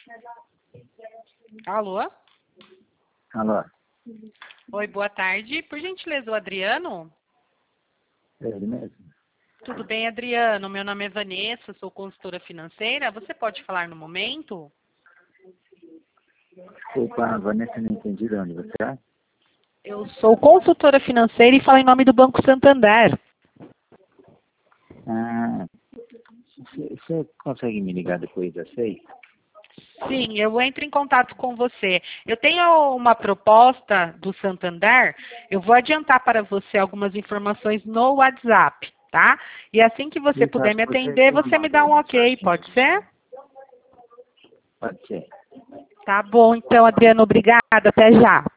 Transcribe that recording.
Alô? Alô? Oi, boa tarde. Por gentileza, o Adriano? É ele mesmo? Tudo bem, Adriano? Meu nome é Vanessa, sou consultora financeira. Você pode falar no momento? Desculpa, Vanessa, não entendi de onde você é. Eu sou consultora financeira e falo em nome do Banco Santander. Ah, você consegue me ligar depois das 6? Sim, eu entro em contato com você. Eu tenho uma proposta do Santander, eu vou adiantar para você algumas informações no WhatsApp, tá? E assim que você Isso, puder acho me que você atender, já você me dá mandou um ok, mensagem pode hoje. ser? Pode ser. Tá bom, então, Adriano, obrigada, até já.